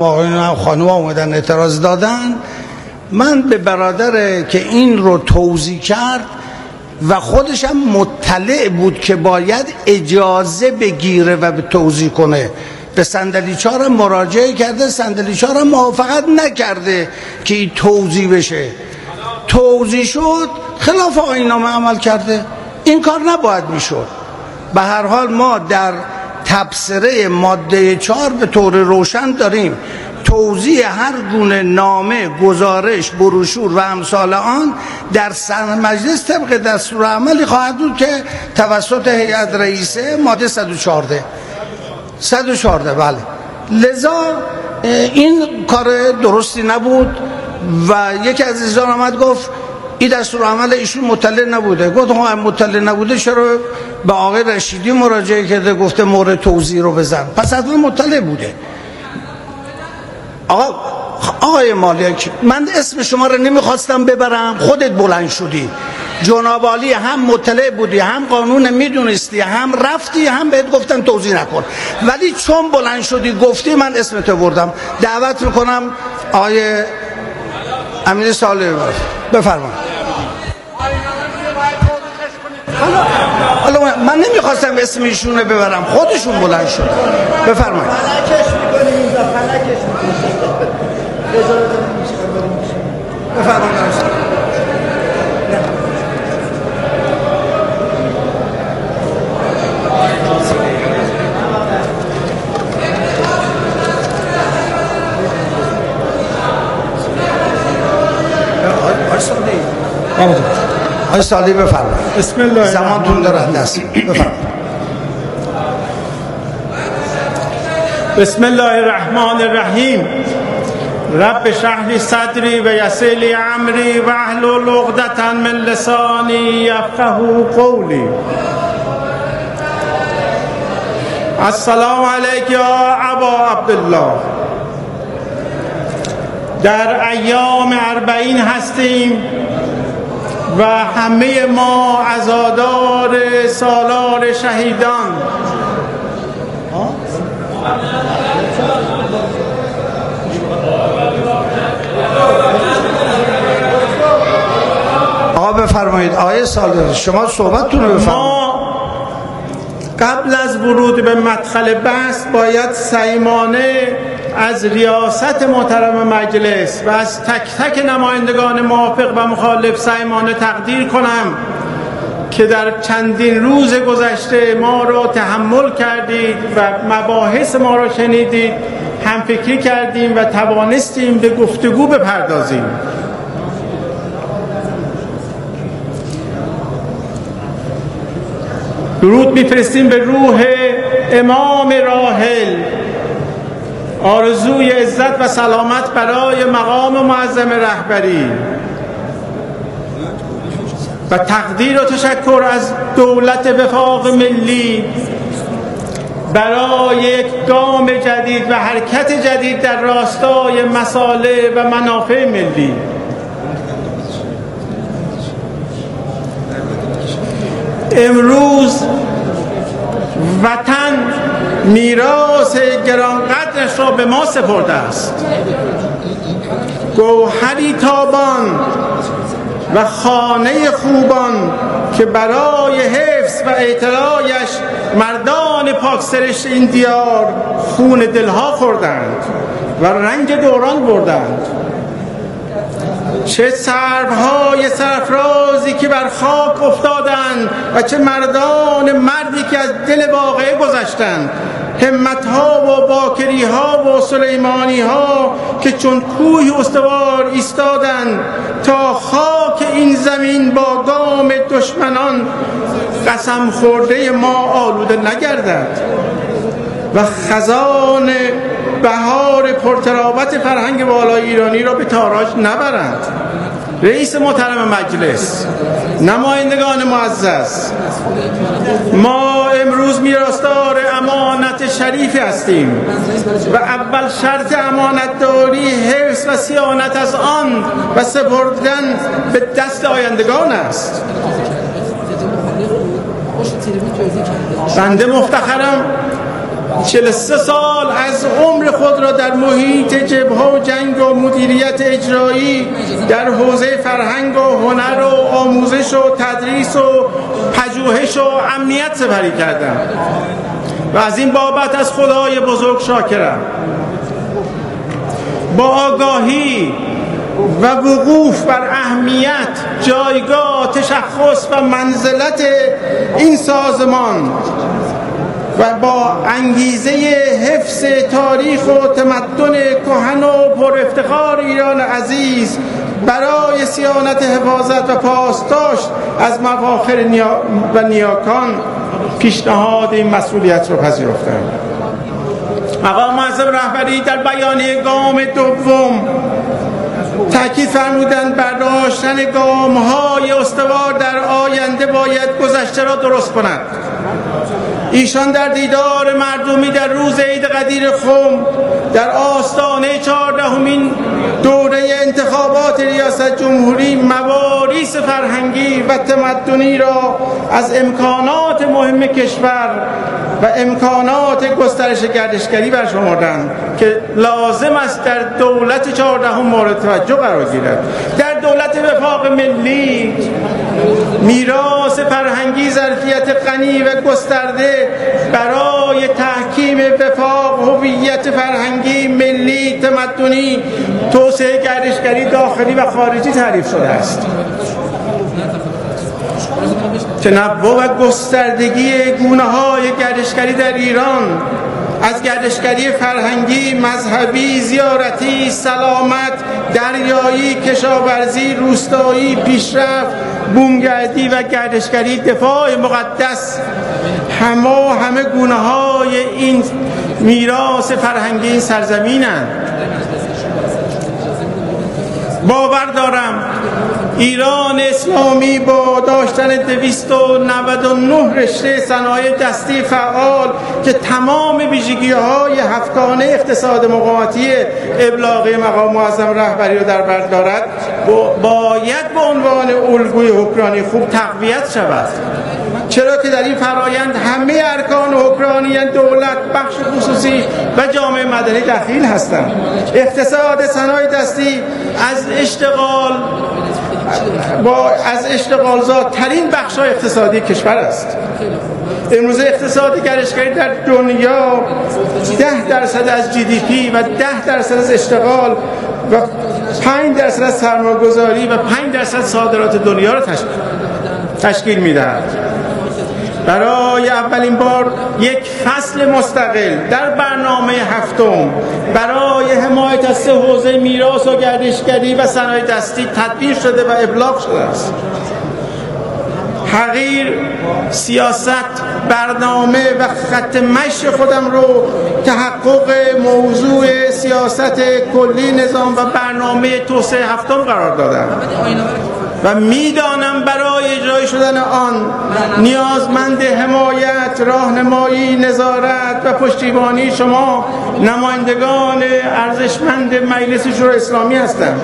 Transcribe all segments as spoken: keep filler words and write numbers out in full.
آقایون هم خانوم آمدن اعتراض دادن. من به برادر که این رو توضیح کرد و خودش هم مطلع بود که باید اجازه بگیره و به توضیح کنه، به صندلیچار مراجعه کرده، صندلیچار موافقت نکرده که این توضیح بشه. توضیح شد خلاف آیین‌نامه عمل کرده، این کار نباید میشد. به هر حال ما در تبصره ماده چهار به طور روشن داریم توضیح هر گونه نامه، گزارش، بروشور و امثال آن در سن مجلس طبق دستور عملی خواهد بود که توسط هیئت رئیسه ماده صد و چهارده صد و چهارده بله. لذا این کار درستی نبود و یکی از عزیزان آمد گفت این دستور عمل ایشون مطلع نبوده. گفتم هم مطلع نبوده چرا به آقای رشیدی مراجعه کرده گفته مورد توضیح رو بزن؟ پس حتما مطلع بوده. آقا آقای مالک، من اسم شما رو نمیخواستم ببرم، خودت بلند شدی، جناب عالی هم مطلع بودی، هم قانون میدونستی، هم رفتی، هم بهت گفتن توضیح نکن، ولی چون بلند شدی گفتی من اسمت بردم. دعوت میکنم آقای امیر صالح بفرمایید. حالا من نمیخواستم اسم ایشون رو ببرم، خودشون بلند شد. بفرمایید. بفرمایید. آقای صالحی بفرمایید. بسم الله زمانتون داره دست. بفرمایید. بسم الله الرحمن الرحیم. رب اشرح لی صدری و یسر لی امری و احلل عقدة من لسانی یفقهوا قولی. السلام علیک یا ابا عبدالله. در ایام اربعین هستیم و همه ما عزادار سالار شهیدان. آقا بفرمایید. آقای صالح شما صحبتتون رو بفرمایید. ما قبل از ورود به مدخل بحث باید صمیمانه از ریاست محترم مجلس و از تک تک نمایندگان موافق و مخالف صمیمانه تقدیر کنم که در چندین روز گذشته ما را تحمل کردید و مباحث ما را شنیدید، همفکری کردیم و توانستیم به گفتگو بپردازیم. درود میفرستیم به روح امام راحل، آرزوی عزت و سلامت برای مقام معظم رهبری و تقدیر و تشکر از دولت وفاق ملی برای یک گام جدید و حرکت جدید در راستای مصالح و منافع ملی. امروز وطن میراث گرانقدرش را به ما سپرده است، گوهری تابان و خانه خوبان که برای حفظ و اعتلایش مردان پاکسرشت این دیار خون دلها خوردند و رنج دوران بردند. چه سربهای سرفرازی که بر خاک افتادند و چه مردان مردی که از دل واقعه گذشتند، همتها و باکریها و سلیمانیها که چون کوه استوار ایستادند تا خاک این زمین با گام دشمنان قسم خورده ما آلوده نگردد و خزان بهار پرتراوت فرهنگ والای ایرانی را به تاراج نبرند. رئیس محترم مجلس، نمایندگان معزز، ما امروز میراثدار امانت شریفی هستیم و اول شرط امانتداری حفظ و صیانت از آن و سپردن به دست آیندگان است. بنده مفتخرم چهل و سه سال از عمر خود را در محیط جبهه و جنگ و مدیریت اجرایی در حوزه فرهنگ و هنر و آموزش و تدریس و پژوهش و امنیت سپری کردم و از این بابت از خدای بزرگ شاکرم. با آگاهی و وقوف بر اهمیت، جایگاه، تشخص و منزلت این سازمان و با انگیزه حفظ تاریخ و تمدن کهن و پر افتخار ایران عزیز برای صیانت، حفاظت و پاسداشت از مفاخر نیا و نیاکان پیشنهاد این مسئولیت را پذیرفتم. مقام معظم رهبری در بیانیه گام دوم تأکید فرمودند برداشتن گام‌های استوار در آینده باید گذشته را درست کند. ایشان در دیدار مردمی در روز عید قدیر خم در آستانه چهاردهمین دوره انتخابات ریاست جمهوری مواریث فرهنگی و تمدنی را از امکانات مهم کشور و امکانات گسترش گردشگری برشمردند که لازم است در دولت چهاردهم مورد توجه قرار گیرد. در دولت وفاق ملی میراث فرهنگی ظرفیت غنی و گسترده برای تحکیم وفاق هویت فرهنگی ملی تمدنی، توسعه گردشگری داخلی و خارجی تعریف شده است. تنوع و گستردگی گونه‌های گردشگری در ایران از گردشگری فرهنگی، مذهبی، زیارتی، سلامت، دریایی، کشاورزی، روستایی، پیشرفت، بومگردی و گردشگری دفاع مقدس، همه همه گونه‌های این میراث فرهنگی این سرزمینند. باور دارم ایران اسلامی با داشتن دویست و نود و نه رشته صنایع دستی فعال که تمام ویژگی‌های هفتگانه اقتصاد مقاومتی ابلاغی مقام معظم رهبری را در بر دارد، باید به عنوان الگوی حکمرانی خوب تقویت شود، چرا که در این فرایند همه ارکان حکمرانی دولت، بخش خصوصی و جامعه مدنی دخیل هستند. اقتصاد صنایع دستی از اشتغال با از اشتغالزاد ترین بخش‌های اقتصادی کشور است. امروز اقتصاد گردشگری در دنیا ده درصد از جی دی پی و ده درصد از اشتغال و پنج درصد از سرمایه‌گذاری و پنج درصد صادرات دنیا را تشکیل می‌دهد. برای اولین بار یک فصل مستقل در برنامه هفتم برای حمایت از سه حوزه میراث و گردشگری و صنایع دستی تدبیر شده و ابلاغ شده است. حقیر سیاست، برنامه و خط مشی خودم رو تحقق موضوع سیاست کلی نظام و برنامه توسعه هفتم قرار دادم و میدانم برای اجرای شدن آن نیازمند حمایت، راهنمایی، نظارت و پشتیبانی شما نمایندگان ارزشمند مجلس شورای اسلامی هستند.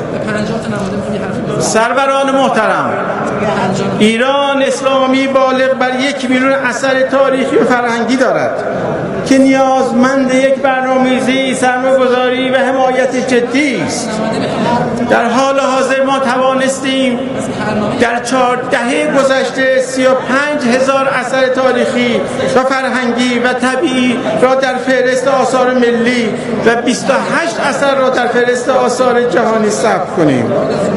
سروران محترم، ایران اسلامی بالغ بر یک میلیون اثر تاریخی و فرهنگی دارد که نیازمند یک برنامه‌ریزی، سرمایه‌گذاری و حمایت جدی است. در حال حاضر ما توانستیم در چهار دهه گذشته سی و پنج هزار اثر تاریخی و فرهنگی و طبیعی را در فهرست آثار ملی و بیست و هشت اثر را در فهرست آثار جهانی ثبت کنیم.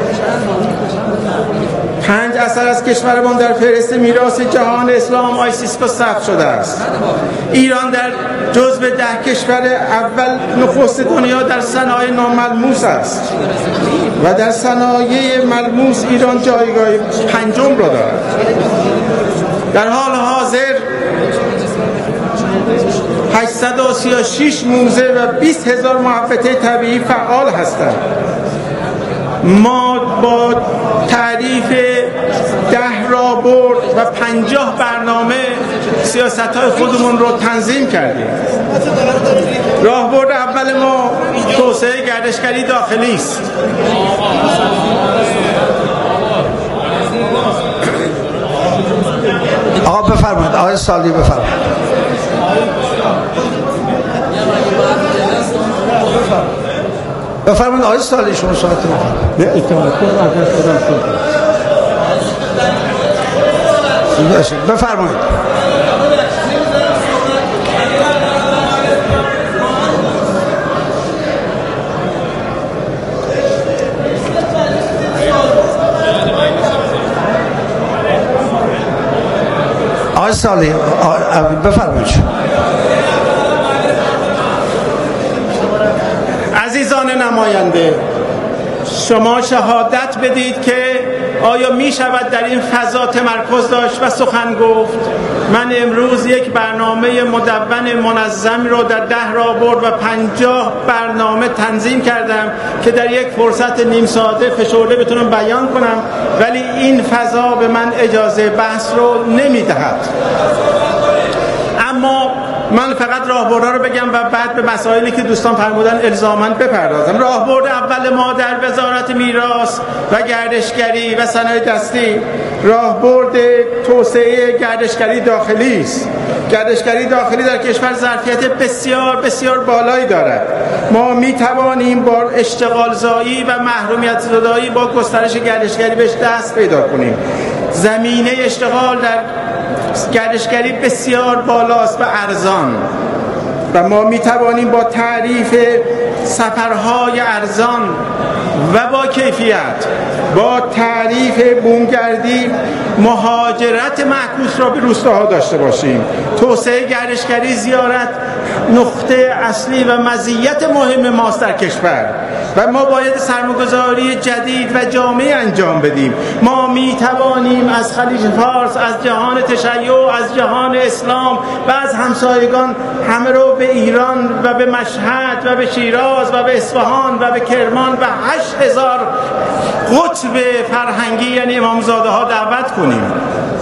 پنج اثر از کشورمان در فهرست میراث جهان اسلام آیسیسکو ثبت شده است. ایران در جزو ده کشور اول نخست دنیا در صنایع ناملموس است و در صنایع ملموس ایران جایگاه پنجم را دارد. در حال حاضر هشتصد و سی و شش موزه و بیست هزار محوطه طبیعی فعال هستند. ما با تعریف ده راهبرد و پنجاه برنامه سیاست‌های خودمون رو تنظیم کردیم. راهبرد اول ما توسعه گردشگری داخلی است. آقا بفرمایید، آقای سالی بفرمایید. بفرمایید آقای صالحی شما ساعت نه اطلاعات رو از دست دادم شد. بفرمایید. آقای صالحی بفرمایید. عزیزان نماینده، شما شهادت بدید که آیا می شود در این فضا تمرکز داشت و سخن گفت؟ من امروز یک برنامه مدون منظم رو در ده راهبرد و پنجاه برنامه تنظیم کردم که در یک فرصت نیم ساعته فشرده بتونم بیان کنم، ولی این فضا به من اجازه بحث رو نمی دهد. اما من فقط راهبردها رو بگم و بعد به مسائلی که دوستان فرمودن الزاماً بپردازم. راهبرد اول ما در وزارت میراث و گردشگری و صنایع دستی راهبرد توسعه گردشگری داخلی است. گردشگری داخلی در کشور ظرفیت بسیار بسیار بالایی دارد. ما می توانیم با اشتغال زایی و محرومیت زدایی با گسترش گردشگری بهش دست پیدا کنیم. زمینه اشتغال در گردشگری بسیار بالاست و ارزان و ما می توانیم با تعریف سفرهای ارزان و با کیفیت، با تعریف بومگردی مهاجرت معکوس را به روستاها داشته باشیم. توسعه گردشگری زیارت نقطه اصلی و مزیت مهم ماست در کشور و ما باید سرمایه‌گذاری جدید و جامع انجام بدیم. ما می توانیم از خلیج فارس، از جهان تشیع، از جهان اسلام و از همسایگان همه رو به ایران و به مشهد و به شیراز و به اصفهان و به کرمان و هشت هزار قطب فرهنگی یعنی امامزاده ها دعوت کنیم.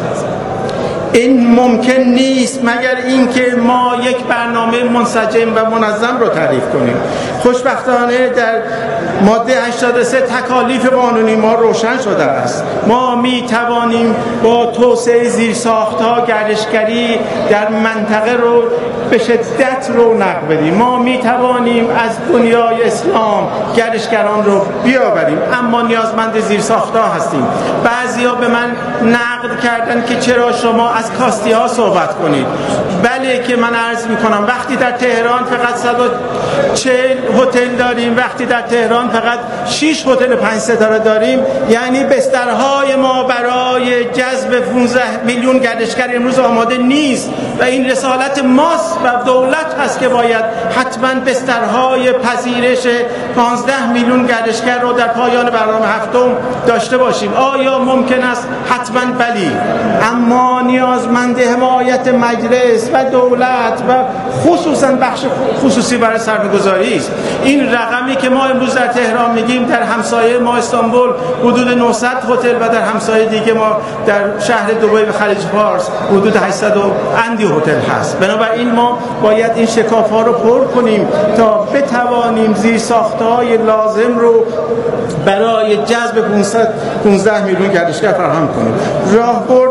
این ممکن نیست مگر اینکه ما یک برنامه منسجم و منظم رو تعریف کنیم. خوشبختانه در ماده هشتاد و سه تکالیف قانونی ما روشن شده است. ما می توانیم با توسعه زیرساخت‌ها گردشگری در منطقه رو به شدت رونق بدیم. ما می توانیم از دنیای اسلام گردشگران رو بیاوریم، اما نیازمند زیرساخت‌ها هستیم. بعضیا به من نقد کردن که چرا شما از کاستی ها صحبت کنید. بله که من عرض می کنم وقتی در تهران فقط صد و چهل هتل داریم، وقتی در تهران فقط شش هتل پنج ستاره داریم، یعنی بسترهای ما برای جذب پانزده میلیون گردشگر امروز آماده نیست و این رسالت ماست و دولت هست که باید حتما بسترهای پذیرش پانزده میلیون گردشگر رو در پایان برنامه هفتم داشته باشیم. آیا ممکن است؟ حتما بلی، اما نیازمند حمایت مجلس و دولت و خصوصا بخش خصوصی برای سرمایه‌گذاری است. این رقمی که ما امروز در تهران میگیم در همسایه ما استانبول حدود نهصد هتل و در همسایه دیگه ما در شهر دبی و خلیج فارس حدود هشتصد و اندی هتل هست. بنابراین ما باید این شکاف‌ها رو پر کنیم تا بتوانیم زیرساخت‌های لازم رو برای جذب پانزده میلیون گردشگر فراهم کنیم. راهبرد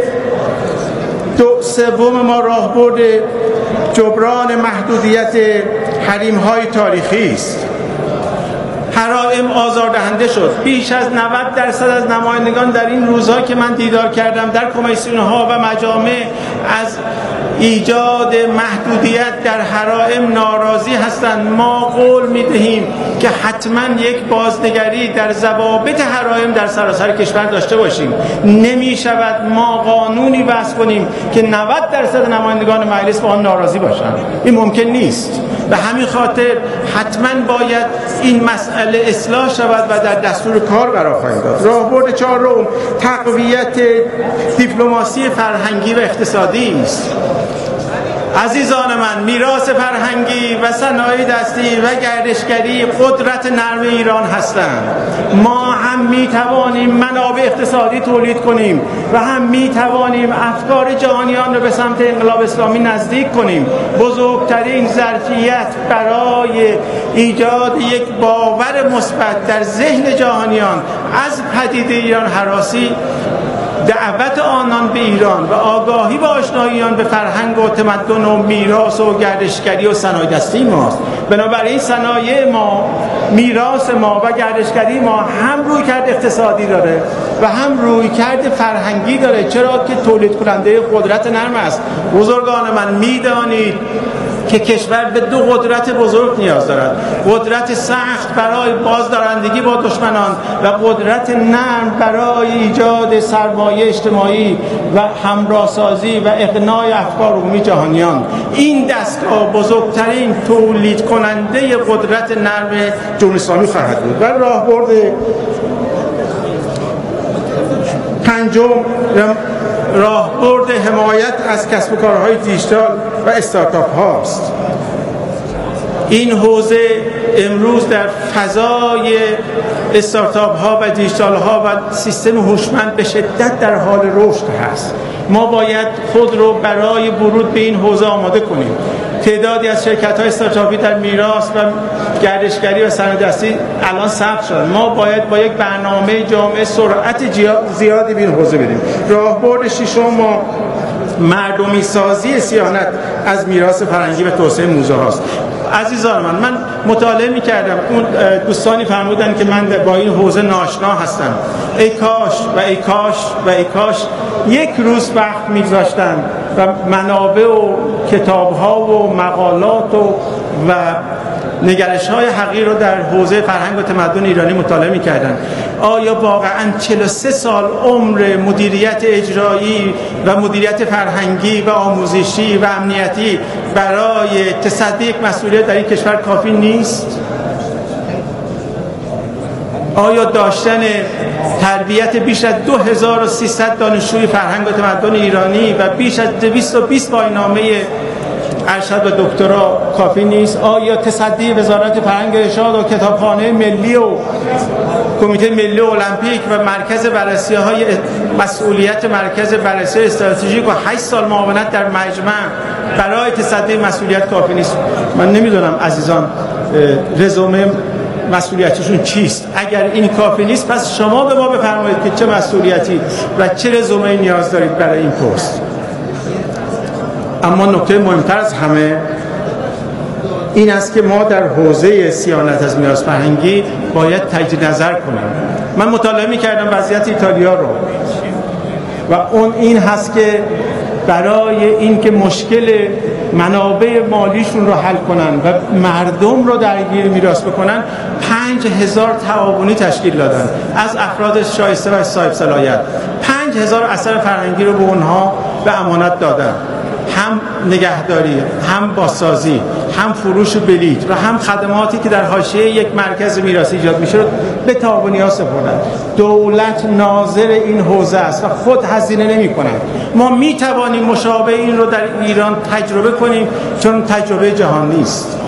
دو سوم ما راهبرد جبران محدودیت حریم‌های تاریخی است. حرائم آزاردهنده شد. بیش از نود درصد از نمایندگان در این روزها که من دیدار کردم در کمیسیون‌ها و مجامع از ایجاد محدودیت در حرائم ناراضی هستند. ما قول می‌دهیم که حتما یک بازنگری در ضوابط حرائم در سراسر کشور داشته باشیم. نمی شود ما قانونی وضع کنیم که نود درصد نمایندگان مجلس با آن ناراضی باشند. این ممکن نیست. به همین خاطر حتما باید این مسئله اصلاح شود و در دستور کار قرار خواهیم داد. راهبرد چهارم تقویت دیپلماسی فرهنگی و اقتصادی است. عزیزان من، میراث فرهنگی و صنایع دستی و گردشگری قدرت نرم ایران هستند. ما هم می توانیم منابع اقتصادی تولید کنیم و هم می توانیم افکار جهانیان را به سمت انقلاب اسلامی نزدیک کنیم. بزرگترین ظرفیت برای ایجاد یک باور مثبت در ذهن جهانیان از پدیده ایران هراسی دعوت آنان به ایران و آگاهی و آشناییان به فرهنگ و تمدن و میراث و گردشگری و صنایع دستی ماست. بنابراین صنایع ما، میراث ما و گردشگری ما هم رویکرد اقتصادی داره و هم رویکرد فرهنگی داره. چرا که تولید کننده قدرت نرم است. بزرگان من میدانید که کشور به دو قدرت بزرگ نیاز دارد: قدرت سخت برای بازدارندگی با دشمنان و قدرت نرم برای ایجاد سرمایه اجتماعی و همراهسازی و اقناع افکار عمومی جهانیان. این دستگاه بزرگترین تولید کننده قدرت نرم جمهوری اسلامی خواهد بود. و راهبرد پنجم راهبرد حمایت از کسب و کارهای دیجیتال و استارتاپ هاست. این حوزه امروز در فضای استارتاپ ها و دیجیتال ها و سیستم هوشمند به شدت در حال رشد هست. ما باید خود رو برای ورود به این حوزه آماده کنیم. تعدادی از شرکت های استارتاپی در میراث و گردشگری و صنایع دستی الان ثبت شدن. ما باید با یک برنامه جامع سرعت زیادی به این حوزه بریم. راهبرد ششم ما مردمی سازی صیانت از میراث فرهنگی و توسعه موزه هاست. عزیزان من من مطالعه می‌کردم، اون دوستانی فرمودن که من با این حوزه ناآشنا هستم. ای کاش و ای کاش و ای کاش یک روز وقت می‌گذاشتن و منابع و کتاب‌ها و مقالات و و نگرش‌های حقیر رو در حوزه فرهنگ و تمدن ایرانی مطالعه می‌کردن. آیا واقعاً چهل و سه سال عمر مدیریت اجرایی و مدیریت فرهنگی و آموزشی و امنیتی برای تصدی یک مسئولیت در این کشور کافی نیست؟ آیا داشتن تربیت بیش از دو هزار و سیصد دانشجوی فرهنگ و تمدن ایرانی و بیش از دویست و بیست پایه‌نامه ارشد و دکترا کافی نیست؟ آیا تصدی وزارت فرهنگ و ارشاد و کتابخانه ملی و کمیته ملی المپیک و مرکز بررسی‌های مسئولیت مرکز بررسی استراتژیک و هشت سال معاونت در مجمع برای تصدی مسئولیت کافی نیست؟ من نمیدونم عزیزان رزومه مسئولیتشون چیست. اگر این کافی نیست پس شما به ما بفرمایید که چه مسئولیتی و چه رزومه نیاز دارید برای این پست. اما نکته مهمتر از همه این است که ما در حوزه صیانت از میراث فرهنگی باید تجدید نظر کنیم. من مطالعه می‌کردم وضعیت ایتالیا رو و اون این هست که برای اینکه مشکل منابع مالیشون رو حل کنن و مردم رو درگیر میراث بکنن پنج هزار تعاونی تشکیل دادن از افراد شایسته و صاحب صلاحیت. پنج هزار اثر فرهنگی رو به اونها به امانت دادن، هم نگهداری، هم بازسازی، هم فروش بلیط و هم خدماتی که در حاشیه یک مرکز میراثی ایجاد میشه رو به تعاونی‌ها سپردن. دولت ناظر این حوزه است و خود هزینه نمی‌کنه. ما می‌توانیم مشابه این رو در ایران تجربه کنیم چون تجربه جهان نیست.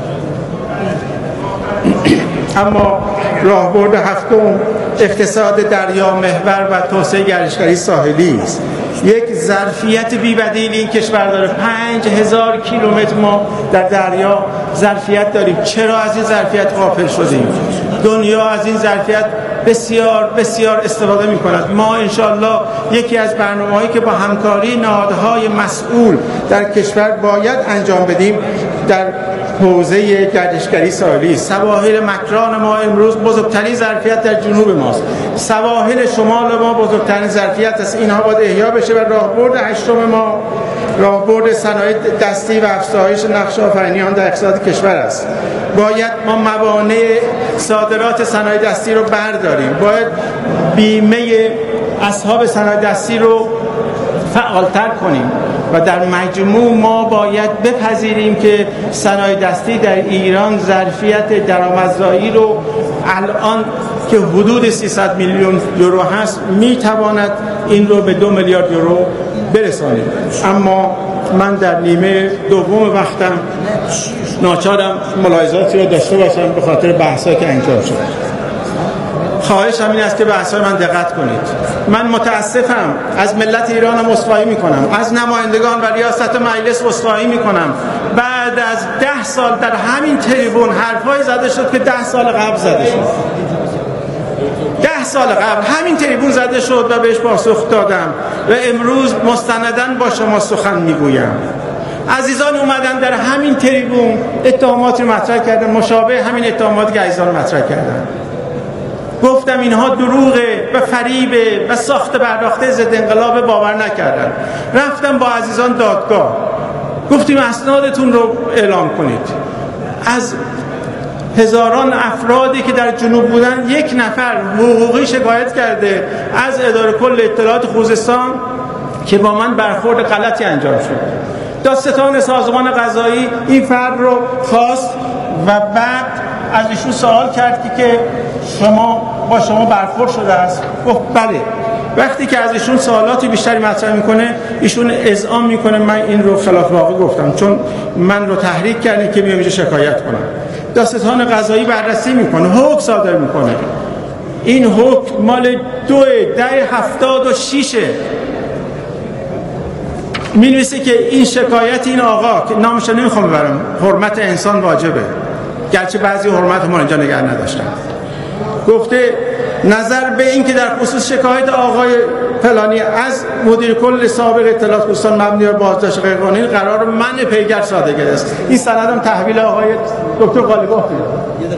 اما راهبرد هفتم اقتصاد دریا محور و توسعه گردشگری ساحلی است. یک ظرفیت بی‌بدیل این کشور داره. پنج هزار کیلومتر ما در دریا ظرفیت داریم. چرا از این ظرفیت غافل شدیم؟ دنیا از این ظرفیت بسیار بسیار استفاده می کند. ما انشالله یکی از برنامه‌هایی که با همکاری نهادهای مسئول در کشور باید انجام بدیم در حوزه گردشگری ساحلی. سواحل مکران ما امروز بزرگترین ظرفیت در جنوب ماست. سواحل شمال ما بزرگترین ظرفیت است. اینها باید احیا بشه. و راهبرد هشتم ما راهبرد صنایع دستی و افزایش نقش آفرینیان در اقتصاد کشور است. باید ما موانع صادرات صنایع دستی رو برداریم. باید بیمه اصحاب صنایع دستی رو فعالتر کنیم و در مجموع ما باید بپذیریم که صنایع دستی در ایران ظرفیت درآمدزایی رو الان که حدود سیصد میلیون یورو هست میتواند این رو به دو میلیارد یورو برسانیم. اما من در نیمه دوم وقتم ناچارم ملاحظاتی رو داشته باشم به خاطر بحثایی که انجام شد. خواهشم این است که به بحث‌های من دقت کنید. من متاسفم، از ملت ایران هم عذرخواهی میکنم، از نمایندگان و ریاست مجلس عذرخواهی میکنم. بعد از ده سال در همین تریبون حرفایی زده شد که ده سال قبل زده شد. ده سال قبل همین تریبون زده شد و بهش پاسخ دادم و امروز مستنداً با شما سخن میگویم. عزیزان اومدن در همین تریبون اتهاماتی مطرح کردن مشابه همین اتهاماتی که عزیزان مطرح کردن. گفتم اینها دروغه و فریبه و ساخت پرداخته ضد انقلاب، باور نکردن. رفتم با عزیزان دادگاه، گفتیم اسنادتون رو اعلام کنید. از هزاران افرادی که در جنوب بودن یک نفر حقوقی شکایت کرده از اداره کل اطلاعات خوزستان که با من برخورد غلطی انجام شد. دادستان سازمان قضایی این فرد رو خواست و بعد از ایشون سوال کرد که شما با شما برخورد شده است. گفت بله. وقتی که از ایشون سوالاتی بیشتری مطرح میکنه ایشون اذعان میکنه من این رو خلاف واقع گفتم چون من رو تحریک کردین که بیام اینجا شکایت کنم. دادستان قضایی بررسی میکنه، حکم صادر میکنه. این حکم مال دو ده هفتاد و شیشه می نویسه که این شکایت این آقا که نامش رو نمیخوام ببرم، حرمت انسان واجبه، گرچه بعضی حرمت ما اینجا نگه نداشتن. گفته نظر به این که در خصوص شکایت آقای فلانی از مدیر کل سابق اطلاعات خوزستان مبنی بر بازداشت غیرقانونی قرار منع پیگر صادر است. این سندم تحویل آقای دکتر قالیباف میده.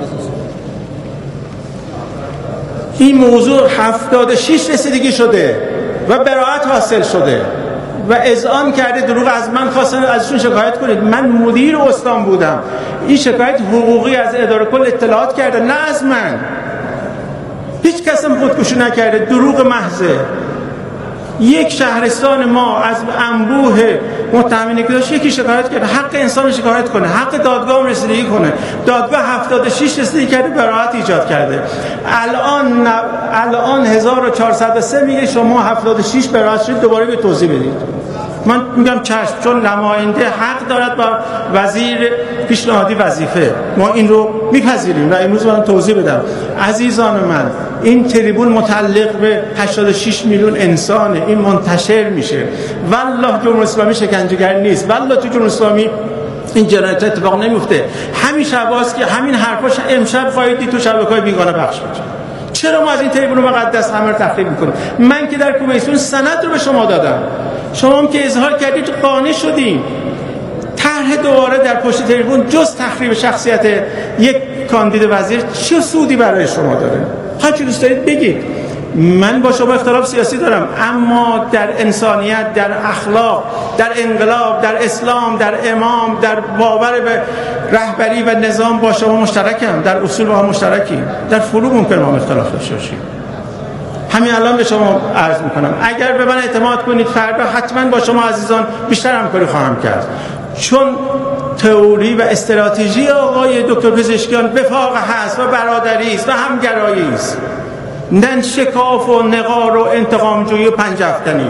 این موضوع هفتاد و شش رسیدگی شده و براءت حاصل شده و اذعان کرده دروغ از من خواستن ازشون شکایت کنید. من مدیر استان بودم. این شکایت حقوقی از اداره کل اطلاعات کرده، نه از من. هیچ کس هم خودکشی نکرده، دروغ محضه. یک شهرستان ما از انبوه متهمینی که داشت یکی شکایت کرده، حق انسان شکایت کنه، حق دادگاه رسیدگی کنه. دادگاه هفتاد و شش رسیدگی کرده، براءت ایجاد کرده. الان الان هزار و چهارصد و سه میگه شما هفتاد و شش براءت شد، دوباره به توضیح بدید. من میگم چشم، چون نماینده حق دارد با وزیر پیشنهادی وظیفه، ما این رو میپذیریم و امروز من توضیح بدم. عزیزان من، این تریبون متعلق به هشتاد و شش میلیون انسانه، این منتشر میشه. والله جمهوری اسلامی شکنجهگر نیست، والله تو جمهوری اسلامی این جنایت اتفاق نمیفته. همین شباست که همین حرفاش امشب خواهید دید تو شبکه‌های بیگانه پخش میشه. چرا ما از این تریبون مقدس همه رو تخریب میکنیم؟ من که در کمیسیون سند رو به شما دادم، شما هم که اظهار کردید قانع شدیم. طرح دوباره در پشت تریبون جز تخریب شخصیت یک کاندید وزیر چه سودی برای شما داره؟ هر چی دوست دارید بگید. من با شما اختلاف سیاسی دارم، اما در انسانیت، در اخلاق، در انقلاب، در اسلام، در امام، در باور به رهبری و نظام با شما مشترکم. در اصول با هم مشترکیم، در فروع ممکن ما اختلاف داشته باشیم. همین الان به شما عرض میکنم اگر به من اعتماد کنید فردا حتما با شما عزیزان بیشتر همکاری خواهم کرد، چون تئوری و استراتژی آقای دکتر پزشکیان وفاق هست و برادری است و همگرایی است، نه شکاف و نقار و انتقامجویی و پنجافتنی.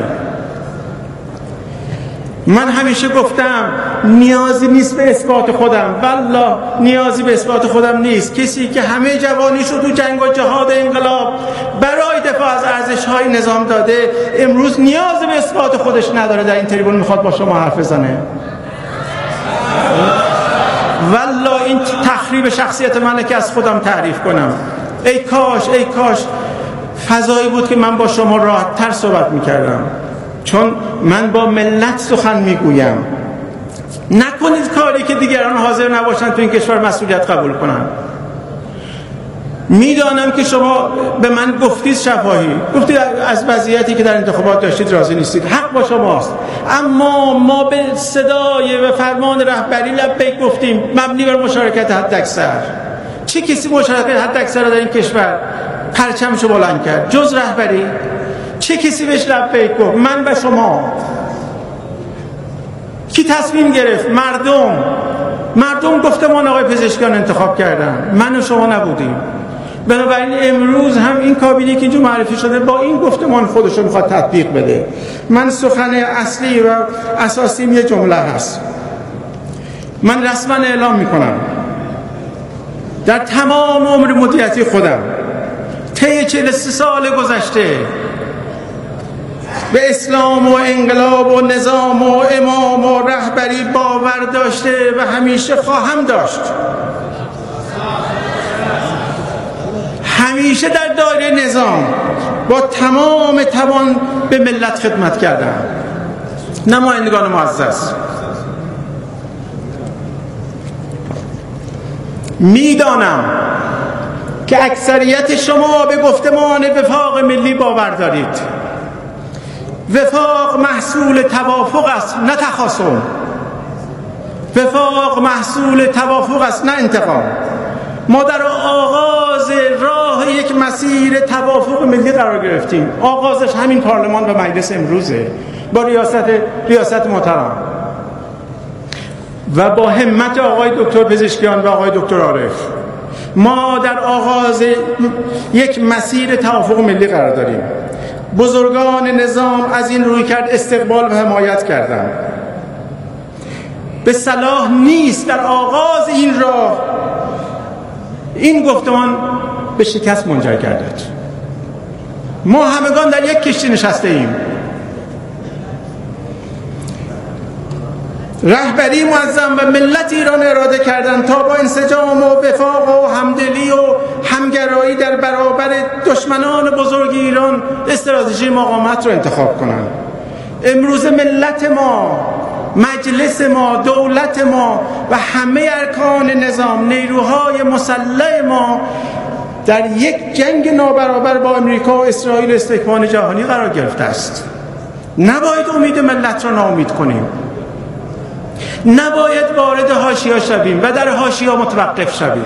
من همیشه گفتم نیازی نیست به اثبات خودم، والله نیازی به اثبات خودم نیست. کسی که همه جوانیشو تو جنگ و جهاد انقلاب برای دفاع از ارزش‌های نظام داده، امروز نیاز به اثبات خودش نداره. در این تریبون میخواد با شما حرف بزنه. والله این تخریب شخصیت منه که از خودم تعریف کنم. ای کاش ای کاش فضایی بود که من با شما راحت‌تر صحبت میکردم، چون من با ملت سخن میگویم. نکنید کاری که دیگران حاضر نباشن تو این کشور مسئولیت قبول کنن. میدانم که شما به من گفتید شفاهی، گفتید از وضعیتی که در انتخابات داشتید راضی نیستید، حق با شماست، اما ما به صدای و فرمان رهبری لبیک گفتیم مبنی بر مشارکت حداکثر. چه کسی مشارکت حداکثر در این کشور پرچمشو بلند کرد جز رهبری؟ چه کسی بهش لبیک گفت؟ من و شما. کی تصمیم گرفت؟ مردم. مردم گفتمان آقای پزشکیان انتخاب کردن، من و شما نبودیم. بنابراین امروز هم این کابینه که اینجا معرفی شده با این گفتمان خودشو میخواد تطبیق بده. من سخن اصلی و اساسیم یه جمله هست. من رسما اعلام میکنم در تمام عمر مدیریتی خودم طی چهل و سه سال گذشته به اسلام و انقلاب و نظام و امام و رهبری باور داشته و همیشه خواهم داشت. همیشه در دایره نظام با تمام توان به ملت خدمت کردم. نمایندگان معزز، میدانم که اکثریت شما به گفتمان وفاق ملی باور دارید. وفاق محصول توافق است نه تخاصم. وفاق محصول توافق است نه انتقام. ما در آغاز راه یک مسیر توافق ملی قرار گرفتیم. آغازش همین پارلمان و مجلس امروزه با ریاست ریاست محترم و با همت آقای دکتر پزشکیان و آقای دکتر عارف. ما در آغاز یک مسیر توافق ملی قرار داریم. بزرگان نظام از این رویکرد استقبال و حمایت کردند. به صلاح نیست در آغاز این راه این گفتمان به شکست منجر گردد. ما همگان در یک کشتی نشسته ایم. رهبری معظم و ملت ایران اراده کردند تا با انسجام و وفاق و همدلی و همگرایی در برابر دشمنان بزرگ ایران استراتژی مقاومت رو انتخاب کنند. امروز ملت ما، مجلس ما، دولت ما و همه ارکان نظام، نیروهای مسلح ما در یک جنگ نابرابر با امریکا و اسرائیل استکبار جهانی قرار گرفته است. نباید امید ملت را ناامید کنیم. نباید وارد حاشیه‌ها شویم و در حاشیه‌ها متوقف شویم.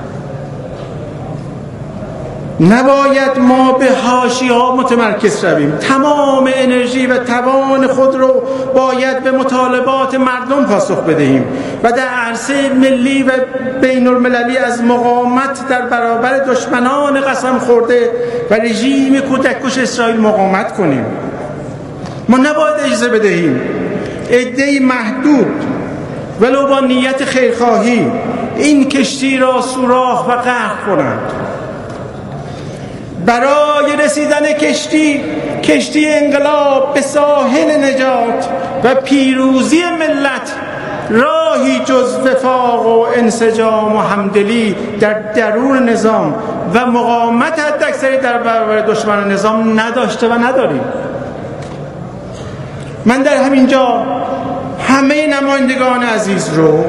نباید ما به حاشیه‌ها متمرکز شویم. تمام انرژی و توان خود رو باید به مطالبات مردم پاسخ بدهیم و در عرصه ملی و بین المللی از مقاومت در برابر دشمنان قسم خورده و رژیم کودککش اسرائیل مقاومت کنیم. ما نباید اجازه بدهیم عده‌ای محدود ولو با نیت خیرخواهی این کشتی را سوراخ و غرق کنند. برای رسیدن کشتی کشتی انقلاب به ساحل نجات و پیروزی ملت راهی جز وفاق و انسجام و همدلی در درون نظام و مقاومت حداکثری در برابر دشمن نظام نداشته و نداریم. من در همین جا همه نمایندگان عزیز رو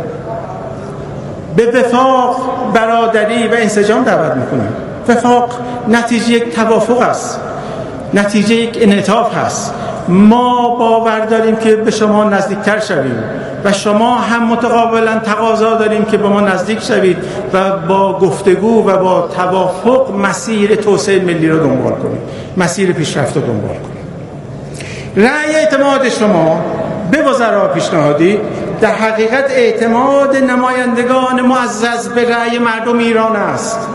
به وفاق، برادری و انسجام دعوت میکنم. وفاق نتیجه یک توافق است، نتیجه یک انعطاف است. ما باور داریم که به شما نزدیکتر شویم و شما هم متقابلا تقاضا داریم که به ما نزدیک شوید و با گفتگو و با توافق مسیر توسعه ملی رو دنبال کنید، مسیر پیشرفت رو دنبال کنید. رأی اعتماد شما به وزرا پیشنهادی در حقیقت اعتماد نمایندگان معزز به رأی مردم ایران است.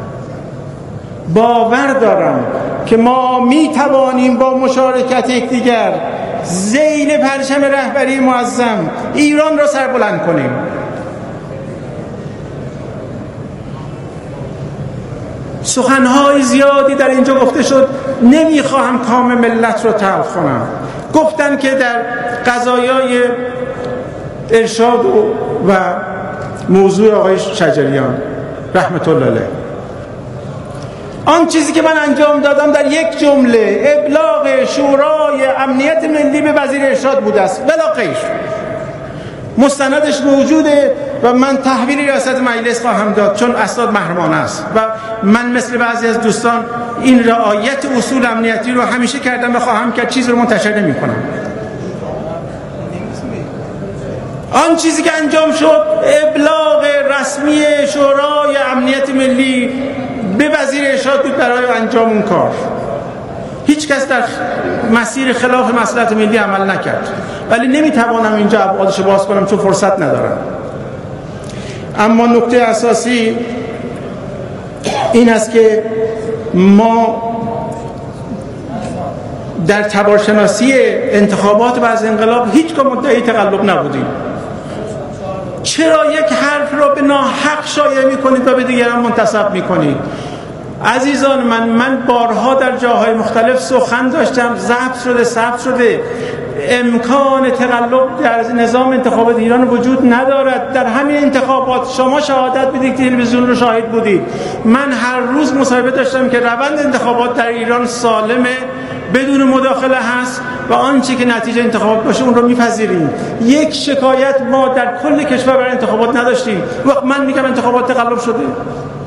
باور دارم که ما می توانیم با مشارکت یکدیگر ذیل پرچم رهبری معظم ایران را سربلند کنیم. سخنهای زیادی در اینجا گفته شد، نمیخواهم کام ملت رو تلخ کنم. گفتن که در قضایای ارشاد و موضوع آقای شجریان رحمت الله علیه، آن چیزی که من انجام دادم در یک جمله ابلاغ شورای امنیت ملی به وزیر ارشاد بوده است، بلا غیر. مستندش موجوده و من تحویل ریاست مجلس خواهم داد چون اسناد محرمانه است و من مثل بعضی از دوستان این رعایت اصول امنیتی رو همیشه کردم و خواهم کرد، چیز رو منتشر نمی کنم. آن چیزی که انجام شد ابلاغ رسمی شورای امنیت ملی به وزیر ارشاد بود برای انجام اون کار. هیچ کس در مسیر خلاف مصلحت ملی عمل نکرد، ولی نمیتوانم اینجا ابعادش باز کنم چون فرصت ندارم. اما نکته اساسی این است که ما در تبارشناسی انتخابات و از انقلاب هیچ که مدعی تقلب نبودیم. چرا یک حرف را به ناحق شایع میکنید و به دیگران منتسب میکنید؟ عزیزان من من بارها در جاهای مختلف سخن داشتم، ضبط شده، ثبت شده. امکان تقلب در نظام انتخابات ایران وجود ندارد. در همین انتخابات شما شهادت بدید، تلویزیون رو شاهد بودید، من هر روز مصاحبه داشتم که روند انتخابات در ایران سالمه، بدون مداخله هست و آنچه که نتیجه انتخابات باشه اون رو میپذیریم. یک شکایت ما در کل کشور برای انتخابات نداشتیم. وقت من میگم انتخابات تقلب شده،